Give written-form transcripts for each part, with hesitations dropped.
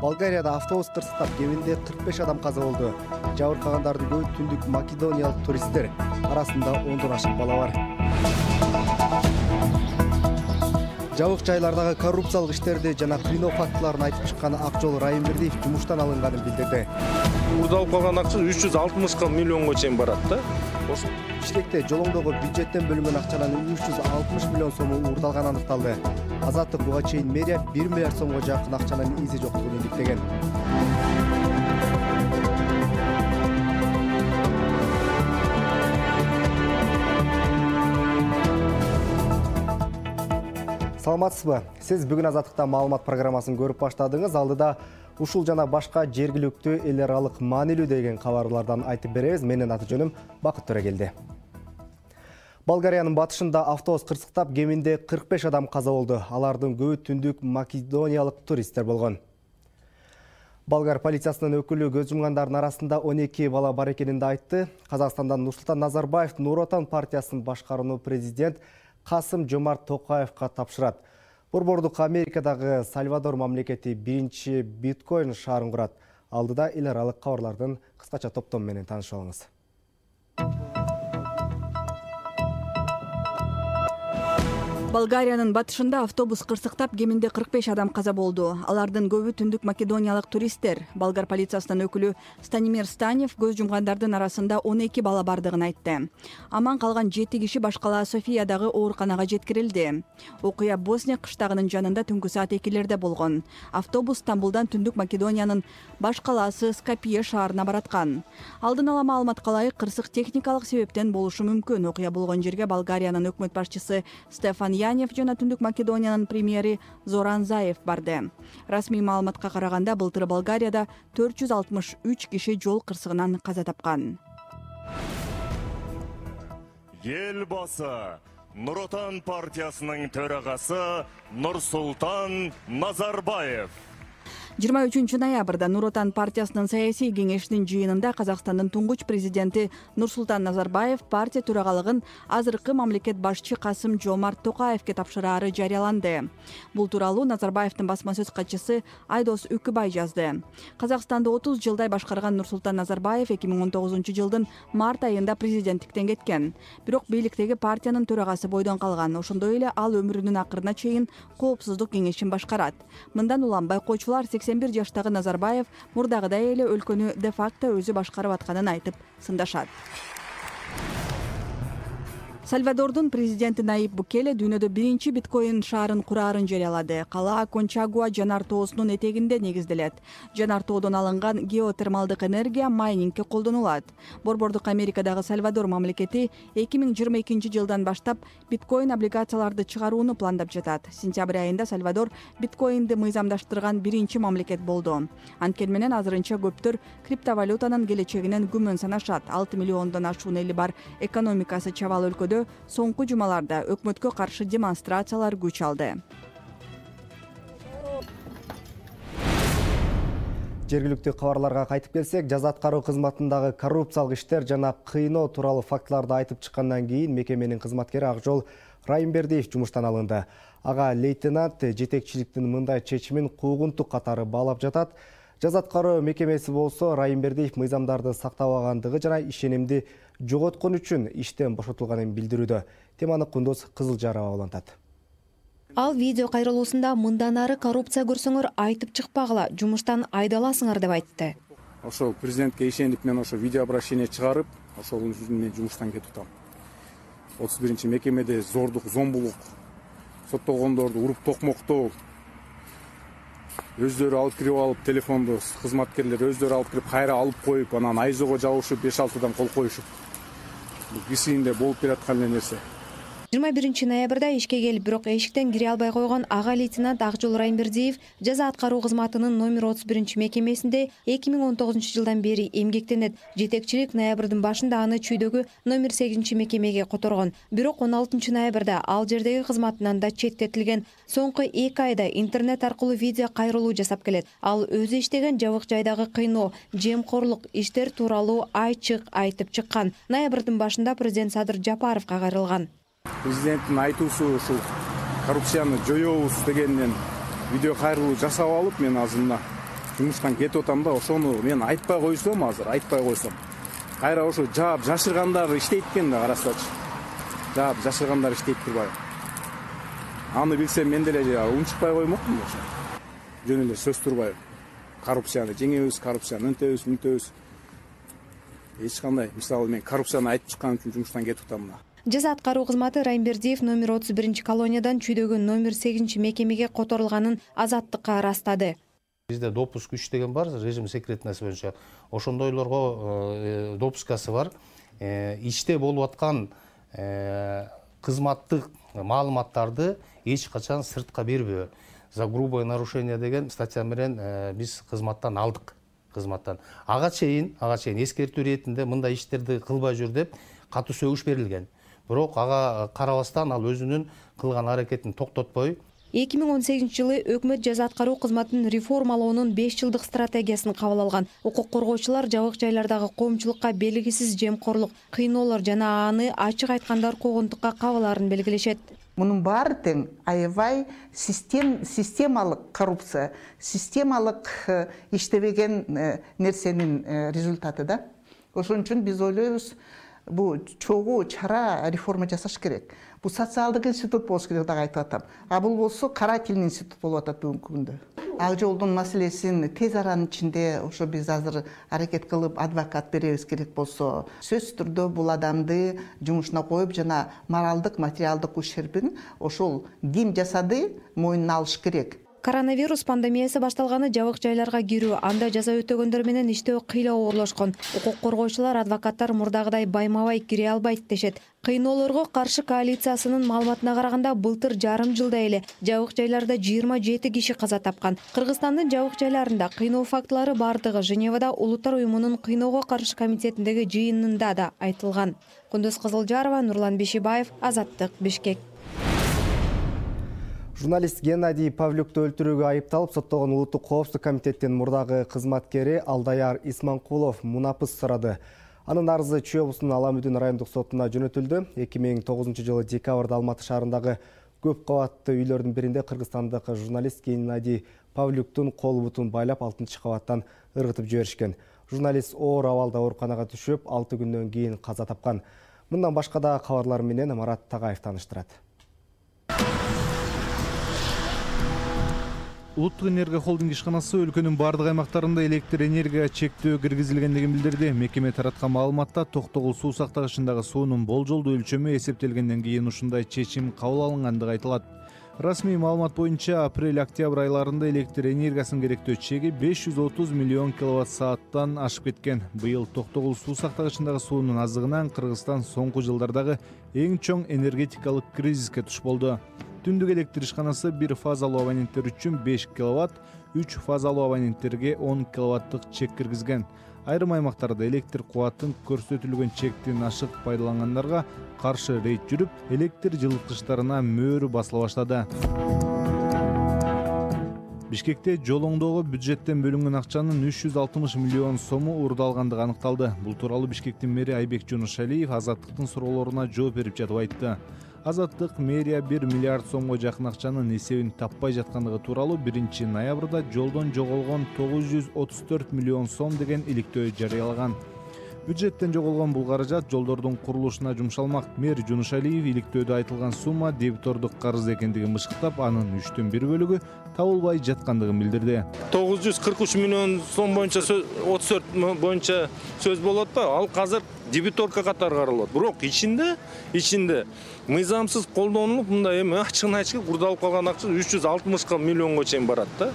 Болгарияда автобус кырсыктап кеминде 45 адам каза болду. Жабыркагандардын көбү түндүк македониялык туристтер. Арасында 10дон ашык бала бар. Жабык жайлардагы коррупциялык иштерди жана кыйноо фактыларын айтып чыккан Акжол Райымбердиев жумуштан алынганын билдирди. Уурдалып калган акча 360 миллионго чейин барат да. Бишкекте жолоңдогу бюджеттен бөлүнгөн акчанын 360 миллион сому уурдалганы аныкталды. Азаттык буга чейин мэрия 1 миллиард сомго жакын акчанын изи жоктугун иликтеген. Саламатсызбы? Сиз бүгүн Азаттыкта маалымат программасын көрүп баштадыңыз. Алдыда ушул жана башка жергиликтүү эл аралык маанилүү деген кабарлардан айтып беребиз. Менин аты жөнүм Бакыт Төрөгелди. Болгариянын батышында автобус кырсыктап кеминде 45 адам каза болду. Алардын көбү түндүк македониялык туристтер болгон. Болгар полициясынын өкүлү көз жумгандардын арасында 12 бала бар экенин айтты. Казакстандан Нурсултан Назарбаев Нур Отан партиясын башкарууну президент Касым-Жомарт Токаевга тапшырат. Борбордук Америкадагы Сальвадор мамлекети биринчи биткоин шаарын курат. Алдыда эл аралык кабарлардын кыскача топтому менен таанышып алыңыз. Болгариянын батышында автобус кырсыктап кеминде 45 адам каза болду. Алардын көбү түндүк македониялык туристтер. Болгар полициясынын өкүлү Станимир Станев көз жумгандардын арасында 12 бала бардыгын айтты. Аман калган 7 киши башкала Софиядагы ооруканага жеткирилди. Окуя Босния кыштагынын жанында түнкү саат 2-лерде болгон. Автобус Стамбулдан түндүк Македониянын баш калаасы Скопье шаарына бараткан. Алдын ала маалыматка ылайык кырсык техникалык себептен болушу мүмкүн. Окуя болгон жерге Болгариянын өкмөт башчысы Стефан Янев жана түндүк Македониянын премьери Зоран Заев барды. Расмий маалыматка караганда былтыр Болгарияда 463 киши жол кырсыгынан каза тапкан. Елбасы Нур Отан партиясынын төрагасы Нурсултан Назарбаев 23 ноябрда Нур Отан партиясынын саясий кеңешинин жыйынында Казакстандын туңгуч президенти Нурсултан Назарбаев партия төрагалыгын азыркы мамлекет башчы Касым-Жомарт Токаевге тапшырары жарыяланды. Бул тууралуу Назарбаевдин басма сөз катчысы Айдос Үкүбай жазды. Казакстанды 30 жылдай башкарган Нурсултан Назарбаев 2019 жылдын март айында президенттиктен кеткен. Бирок бийликтеги партиянын төрагасы бойдон калган. Ошондой эле ал өмүрүнүн акырына чейин коопсуздук кеңешин башкарат. Мындан улам байкоочулар 81 жаштагы Назарбаев мурдагыдай эле өлкөнү де-факто өзү башкарып атканын айтып сындашат. Сальвадордун президенти Наиб Букеле дүйнөдө биринчи биткоин шаарын кураарын жарыялады. Кала Кончагуа жанар тоосунун этегинде негизделет. Жанар тоодон алынган геотермалдык энергия майнингке колдонулат. Борбордук Америкадагы Сальвадор мамлекети 2022 жылдан баштап биткоин облигацияларды чыгарууну пландап жатат. Сентябрь айында Сальвадор биткоинди мыйзамдаштырган биринчи мамлекет болду. Анткени менен азырынча көптөр криптовалютанын келечегинен күмөн санашат. 6 миллиондон ашуун эли бар экономикасы чабал өлкөдө соңку жумаларда өкмөткө каршы демонстрациялар күч алды. Жергиликтүү кабарларга кайтып келсек, жаза аткаруу кызматындагы коррупциялык иштер жана кыйноо тууралуу фактыларды айтып чыккандан кийин мекеменин кызматкери Акжол Райымбердиев жумуштан алынды. Ага лейтенант жетекчиликтин мындай чечимин куугунтук катары баалап жатат. Жаза аткаруу мекемеси болсо Райымбердиев мыйзамдарды сактабагандыгы жана ишенимди жоготкон үчүн иштен бошотулганын билдирүүдө. Теманы Кундуз Кызылжарова улантат. Ал видео кайрылуусунда мындан ары коррупция көрсөңөр айтып чыкпагыла, жумуштан айдаласыңар деп айтты. Ошо президентке ишенип мен ошо видео обращение чыгарып, ошол үчүн мен жумуштан кетип атам. 31 мекемеде зордук, зомбулук, соттолгондорду уруп токмоктоо, өздөрү алып кирип алып телефонду кызматкерлер өздөрү алып кирип кайра алып коюп, анан айзого жабышып 5-6 кол коюшуп. Бул кисинде болуп бераткан нерсе. 21 ноябрда ишке келип, бирок эшиктен кире албай койгон ага лейтенант Акжол Райымбердиев жаза аткаруу кызматынын номер 31 мекемесинде 2019 жылдан бери эмгектенет. Жетекчилик ноябрдын башында аны чүйдөгү номер 8 мекемеге которгон. Бирок 16 ноябрда ал жердеги кызматынан да четтетилген. Соңку 2 айда интернет аркылуу видео кайрылуу жасап келет. Ал өзү иштеген жабык жайдагы кыйноо, жемкорлук иштер тууралуу ачык айтып чыккан. Ноябрдын башында президент Садыр Жапаровго кайрылган. Президенттин айтуусу ушул коррупцияны жоёбуз дегенден видео кайрылуу жасап алып, мен азында жумуштан кетип атам да, ошону мен айтпай койсом, азыр айтпай койсом, кайра ошо жаап жашыргандар иштейт экен да, карасачы. Жаап жашыргандар иштейт турбайбы. Аны билсем мен деле унчукпай коймокмун ошо. Жөн эле сөз турбайбы. Коррупцияны жеңебиз, коррупцияны үнтөбүз. Эч кандай, мисалы мен коррупцияны айтып чыккан үчүн жумуштан кетип атам да. Жаза аткаруу кызматы Райымбердиев номер 31 колониядан чүйдөгөн номер 8 мекемеге которулганын Азаттыкка ырастады. Бизде допуск 3 деген бар, режим секретность боюнча. Ошондойлорго допускасы бар. Ичте болуп аткан кызматтык маалыматтарды эч качан сыртка бербөө. За грубое нарушение деген статья менен биз кызматтан алдык. Ага чейин эскертүү иретинде мындай иштерди кылбай жүр деп катуу сөгүш берилген. Бирок ага карабастан ал өзүнүн кылган аракетин токтотпой 2018 жылы өкмөт жаза аткаруу кызматын реформалоонун 5 жылдык стратегиясын кабыл алган. Укук коргоочулар жабык жайлардагы коомчулукка белгисиз жемкорлук, кыйноолор жана аны ачык айтканда куугунтукка кабылаарын белгилешет. Мунун баары тең аябай системалык коррупция, системалык иштебеген нерсенин результаты да. Ошон үчүн биз ойлойбуз, бу чогуу чара реформа жасаш керек. Бу социалдык институт болуш керек деп айтып атам. А бул болсо карательный институт болуп атат бүгүнкү күндө. Ак жолдун маселесин тез аранын ичинде ошо биз азыр аракет кылып адвокат беребиз керек болсо, сөзсүз түрдө бул адамды жумушуна коюп жана моралдык, материалдык ущербин ошол ким жасады мойнуна алыш керек. Коронавирус пандемиясы башталганы жабык жайларга кирүү, анда жаза өтөгөндөр менен иштөө кыйла оорлошкон. Укук коргоочулар, адвокаттар мурдагыдай байма-бай кире албайт дешет. Кыйноолорго каршы коалициясынын маалыматына караганда былтыр жарым жылда эле жабык жайларда 27 киши каза тапкан. Кыргызстандын жабык жайларында кыйноо фактылары бардыгы Женевада Улуттар уюмунун кыйноого каршы комитетиндеги жыйынында да айтылган. Кундуз Кызылжарова, Нурлан Бишибаев, Азаттык, Бишкек. Журналист Геннадий Павлюкту өлтүрүүгө айыпталып соттогон Улуттук коопсуздук комитеттин мурдагы кызматкери Алдаяр Исманкулов мунапыс сурады. Анын арызы Чүй облусунун Аламүдүн райондук сотуна жөнөтүлдү. 2009 жылы декабрда Алматы шаарындагы көп кабаттуу үйлөрдүн биринде кыргызстандык журналист Геннадий Павлюктун кол бутун байлап 6 кабаттан ыргытып жиберишкен. Журналист оор абалда ооруканага түшүп 6 күндөн кийин каза тапкан. Мындан башка да кабарлар менен Марат Тагаев таныштырат. Улуттук энергия холдинг ишканасы өлкөнүн бардык аймактарында электр энергия чектөө киргизилгендигин билдирди. Мекеме тараткан маалыматта Токтогул суу сактагычындагы суунун болжолдуу өлчөмү эсептелгенден кийин ушундай чечим кабыл алынгандыгы айтылат. Расмий маалымат боюнча апрель-октябрь айларында электр энергиясынын керектөө чеги 530 миллион киловатт-сааттан ашып кеткен. Быйыл Токтогул суу сактагычындагы суунун аздыгынан Кыргызстан соңку жылдардагы эң чоң энергетикалык кризиске туш болду. Түндүк электр ишканасы бир фазалуу абоненттер үчүн 5 киловатт, 3 фазалуу абоненттерге 10 киловаттык чек киргизген. Айрым аймактарда электр кубатын көрсөтүлгөн чектин ашык пайдалангандарга каршы рейд жүрүп, электр жылыткычтарына мөөрү басыла баштады. Бишкекте жолоңдогу бюджеттен бөлүнгөн акчанын 360 миллион сому уурдалгандыгы аныкталды. Бул тууралуу Бишкектин мэри Айбек Жунушалиев Азаттыктын суроолоруна жооп берип жатып айтты. Азаттык мэрия 1 миллиард сомго жакын акчанын эсебин таппай жаткандыгы тууралуу 1 ноябрда жолдон жоголгон 934 миллион сом деген иликтөө жарыялаган. Бюджеттен жоголгон бул каражат жолдордун курулушуна жумшалмак. Мэр Жунушалиев иликтөөдө айтылган сумма дебитордук карыз экендигин бышкыктап, анын 1/3 бөлүгү табылбай жаткандыгын билдирди. 943 миллион сом боюнча 34 боюнча сөз болот да, ал казыр дебиторка катары каралат. Бирок ичинде мыйзамсыз колдонулуп, мындай эми ачыгын айтышка курдалып калган акча 360 миллионго чейин барат да.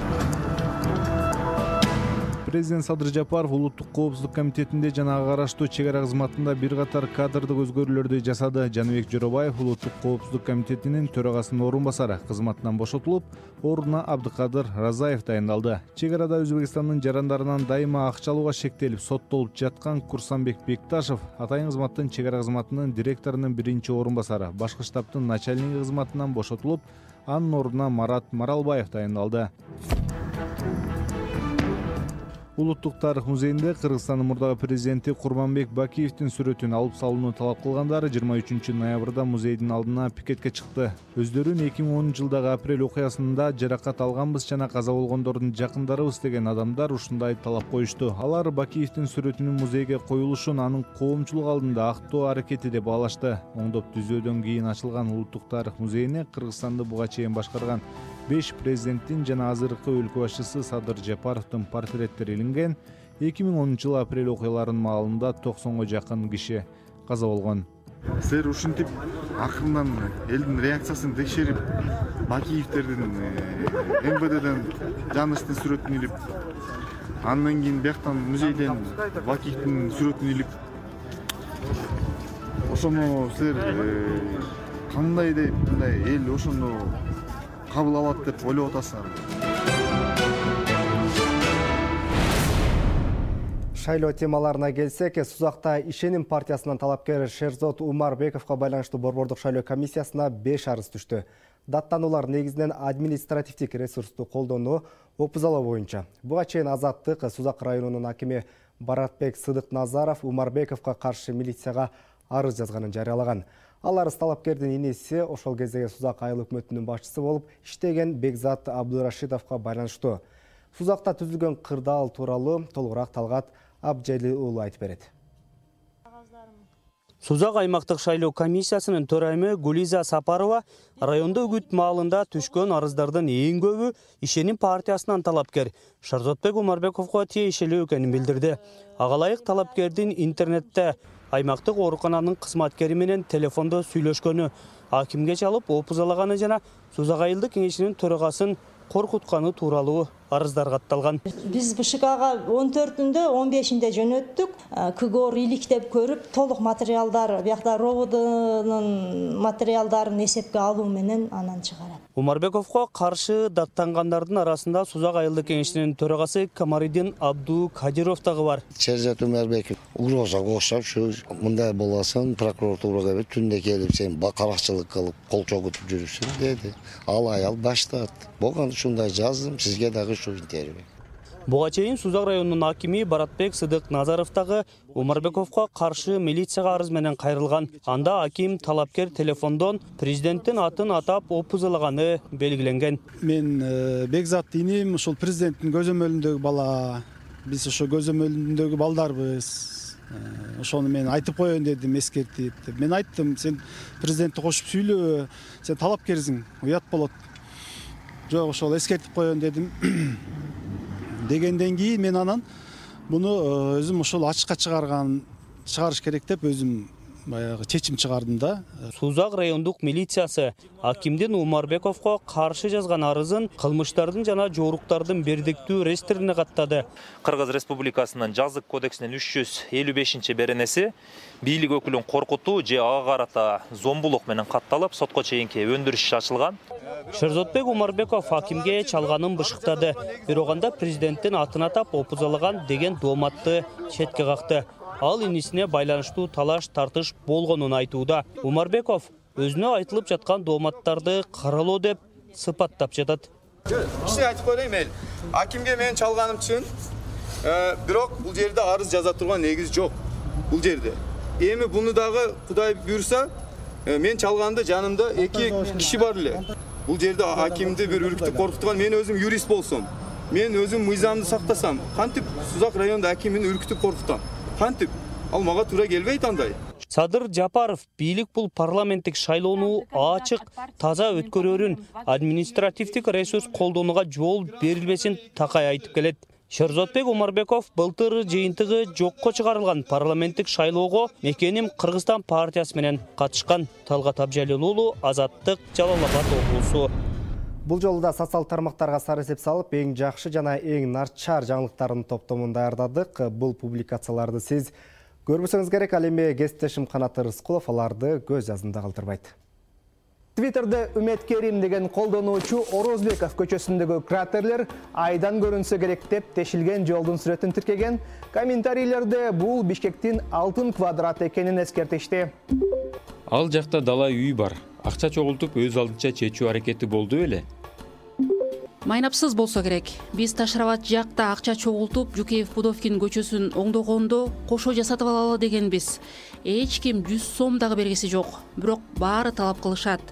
Президент Садыр Жапаров Улуттук коопсуздук комитетинде жана ага караштуу чек ара кызматында бир катар кадрдык өзгөрүүлөрдү жасады. Жаныбек Жоробаев Улуттук коопсуздук комитетинин төрагасынын орун басары кызматынан бошотулуп, ордуна Абдыкадыр Разаев дайындалды. Чек арада Өзбекстандын жарандарынан дайыма акча алууга шектелип соттолуп жаткан Курсанбек Бекташев атайын кызматтын чек ара кызматынын директорунун биринчи орун басары, башкы штабтын начальниги кызматынан бошотулуп, анын ордуна Марат Маралбаев дайындалды. Улуттук тарых музейинде Кыргызстандын мурдагы президенти Курманбек Бакиевдин сүрөтүн алып салууну талап кылгандар 23 ноябрда музейдин алдына пикетке чыкты. Өздөрүн 2010 жылдагы апрель окуясында жаракат алганбыз жана каза болгондордун жакындарыбыз деген адамдар ушундай талап коюшту. Алар Бакиевдин сүрөтүнүн музейге коюлушун анын коомчулук алдында актоо аракети деп баалашты. Оңдоп түзөөдөн кийин ачылган Улуттук тарых музейине Кыргызстанды буга чейин башкарган 5 президенттин жана азыркы өлкө башчысы Садыр Жапаровдун портреттери илинген. 2010 жыл апрель окуяларынын маалында 90га жакын киши каза болгон. Силер ушинтип акырынан элдин реакциясын текшерип, Бакиевдердин МВДден Жанычтын сүрөтүн илип, андан кийин бияктан музейден Бакиевдин сүрөтүн илип, ошону силер кандай деп мындай эл ошону кабыл алат деп ойлоп атасыңар? Шайлоо темаларына келсек, Сузакта Ишеним партиясынан талапкер Шерзот Умарбековго байланыштуу борбордук шайлоо комиссиясына 5 арыз түштү. Даттануулар негизинен административдик ресурсту колдонуу, опузалоо боюнча. Буга чейин Азаттык Сузак районунун акими Баратбек Сыдык-Назаров Умарбековго каршы милицияга арыз жазганын жарыялаган. Ал арыз талапкердин иниси ошол кездеги Сузак айыл өкмөтүнүн башчысы болуп иштеген Бекзат Абдурашидовго байланыштуу. Сузакта түзүлгөн кырдаал тууралуу толугураак Талгат Абжели уулу айтып берет. Сузак аймактык шайлоо комиссиясынын төрайымы Гулиза Сапарова райондо үгүт маалында түшкөн арыздардын эң көбү Ишеним партиясынан талапкер Шерзотбек Умарбековго тиешелүү экенин билдирди. Ага ылайык талапкердин интернетте аймактык оорукананын кызматкери менен телефондо сүйлөшкөнү, акимге чалып опузалаганы жана Сузак айылдык кеңешинин төрагасын коркутканы тууралуу арыздар катталган. Биз БШКга 14-ндө, 15-ндө жөнөттүк. КГОР иликтеп көрүп, толук материалдар, биякта роводунун материалдарын эсепке алуу менен анан чыгарат. Умарбековго каршы даттангандардын арасында Сузак айылдык кеңешинин төрагасы Камаридин Абду Кадиров дагы бар. Шерзат Умарбеков угрозага окшоп, мындай боласың, прокуратурага бер түндө келип сен каракчылык кылып, кол чогутуп жүрүпсүң деди. Ал аял баштады. Болгон ушундай жаздым, сизге дагы шу интервью. Буга чейин Сузак районунун акими Баратбек Сыдык-Назаров дагы Умарбековго каршы милицияга арыз менен кайрылган. Анда аким талапкер телефондон президенттин атын атап опузалаганы белгиленген. Мен Бекзат иним, ушул президенттин көзөмөлүндөгү бала. Биз ошо көзөмөлүндөгү балдарбыз. Ошону мен айтып коеюн дедим, эскертип. Мен айттым, сен президентти кошуп сүйлөө, сен талапкерсиң, уят болот. Жок, ошол эскертип коеюн дедим. Дегенден кийин мен анан буну өзүм ошол ачыкка чыгарыш керек деп өзүм баягы чечим чыгардым да. Сузак райондук милициясы акимдин Умарбековго каршы жазган арызын кылмыштардын жана жооруктардын бердиктүү реестрине каттады. Кыргыз Республикасынын жазык кодексинин 355 беренеси бийлик өкүлүн коркутуу же ага карата зомбулук менен катталып, сотко чейинки өндүрүш иш ачылган. Шерзотбек Умарбеков акимге чалганын бышыктады. Бирок анда президенттин атын атап опузалаган деген дооматты четке какты. Ал инисине байланыштуу талаш тартыш болгонун айтууда. Умарбеков өзүнө айтылып жаткан дооматтарды каралоо деп сыпаттап жатат. Иште айтып коеюн эл. Акимге мен чалганым чын. Бирок бул жерде арыз жаза турган негиз жок. Бул жерде. Эми буну дагы Кудай буйрса, мен чалганда жанымда 2 киши бар эле. Бул жерде акимди бир үркүтүп коркутуган, мен өзүм юрист болсом, мен өзүм мыйзамды сактасам, кантип Сузак районунда акимин үркүтүп коркутам? Кантип? Ал мага туура келбейт андай. Садыр Жапаров бийлик бул парламенттик шайлоону ачык, таза өткөрөрүн, административдик ресурс колдонууга жол берилбесин такай айтып келет. Шерзотбек Умарбеков былтыр жыйынтыгы жокко чыгарылган парламенттик шайлоого Мекеним Кыргызстан партиясы менен катышкан. Талгат Абжалил уулу, Азаттык, Жалал Абад облусу. Бул жолу да социал тармактарга сары эсеп салып, эң жакшы жана эң начар жаңылыктардын топтомун даярдадык. Бул публикацияларды сиз көрбөсөңүз керек. Ал эми кесиптешим Канат Рыскулов аларды көз жазында калтырбайт. Твиттерде үміткерим деген қолдануучу Орозбеков көчөсүндөгү кратерлер айдан көрүнсө керек деп тешилген жолдун сүрөтүн тиркеген. Комментарийлерде бул Бишкектин алтын квадрат экенин эскертишти. Ал жакта дала үй бар. Акча чогултуп өз алдынча чечүү аракети болду эле. Майнапсыз болсо керек. Биз Ташрабад жакта акча чогултуп, Жукеев Пудовкин көчөсүн оңдогондо кошо жасатып алалы дегенбиз. Эч ким 100 сом дагы бергеси жок. Бирок баары талап кылышат.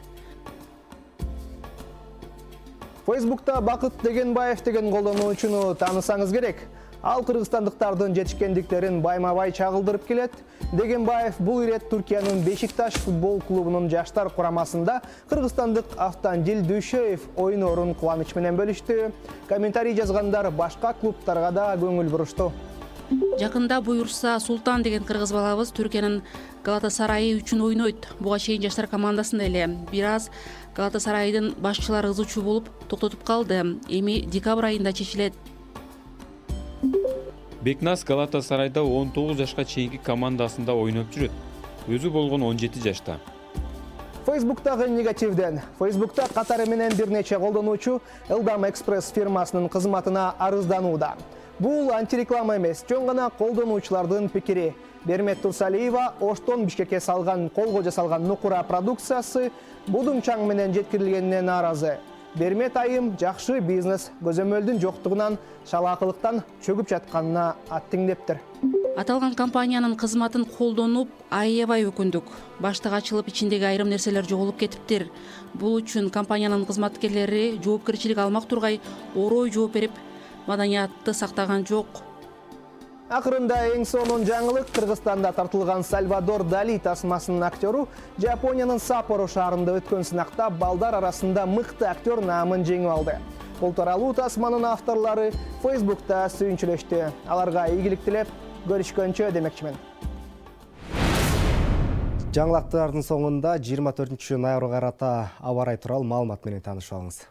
Facebook'ta Бакыт Дегенбаев деген колдонуучуну таанысаңыз керек. Ал кыргызстандыктардын жетишкендиктерин байма-бай чагылдырып келет. Дегенбаев бул ирет Туркиянын Бешикташ футбол клубунун жаштар курамасында кыргызстандык Автандил Дүйшөев ойнорун кубаныч менен бөлүштү. Комментарий жазгандар башка клубтарга да көңүл бурушту. Жакында буюрса Султан деген кыргыз балабыз Түркиянын Галатасарайы үчүн ойнойт. Буга чейин жаштар командасында эле. Бир аз Галатасарайдын башчылары ызычуу болуп токтотуп калды. Эми декабрь айында чечилет. Бекнас Галатасарайда 19 жашка чейинки командасында ойноп жүрөт. Өзү болгон 17 жашта. Facebook'тагы негативден. Facebook'та катары менен бир нече колдонуучу Элдам Экспресс фирмасынын кызматына арызданууда. Бул антиреклама эмес, жөн гана колдонуучулардын пикири. Бермет Турсалиева Оштон Бишкекке салган колго жасалган нукура продукциясы будун чаң менен жеткирилгенине нааразы. Бермет айым жакшы бизнес көзөмөлдүн жоктугунан шалаакылыктан чөгүп жатканына аттеңдептир. Аталган компаниянын кызматын колдонуп, аябай өкүндүк. Баштык ачылып, ичиндеги айрым нерселер жоголуп кетиптир. Бул үчүн компаниянын кызматкерлери жоопкерчилик алмак тургай орой жооп берип, маданиятты сактаган жок. Акырында эң сонун жаңылык Кыргызстанда тартылган Сальвадор Дали тасмасынын актеру Жапониянын Саппоро шаарында өткөн сынакта балдар арасында мыкты актер наамын жеңип алды. Бул тууралуу тасманын авторлору Facebook'та сүйүнчүлөштү. Аларга ийгилик тилеп, көрүшкөнчө демекчимин. Жаңылыктардын соңунда 24 ноябрга карата аба ырайы тууралуу маалымат менен таанышып алыңыз.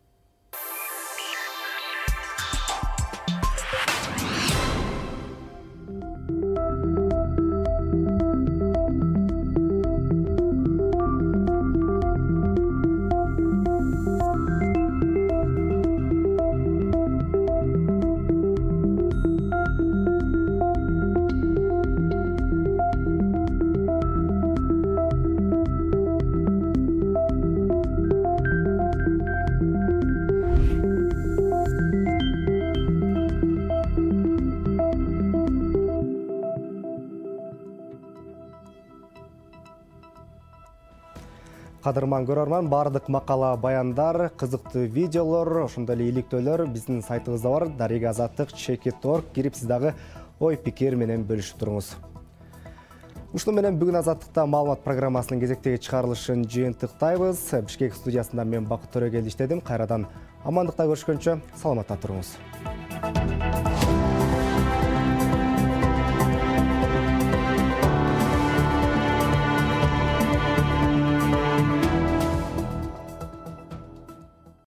Кадырман көрөрман, бардык макала баяндар, кызыктуу видеолор, ошондой эле иликтөөлөр биздин сайтыбызда бар. Дарига Азаттык @chekit.org кирип сиз дагы ой пикир менен бөлүшүп туруңуз. Ушуну менен бүгүн Азаттыкта маалымат программасынын кезектеги чыгарылышын жыйынтыктайбыз. Бишкек студиясында мен Бакыт Төрөгел иштедим. Кайрадан амандыкта көрүшкөнчө саламатта туруңуз.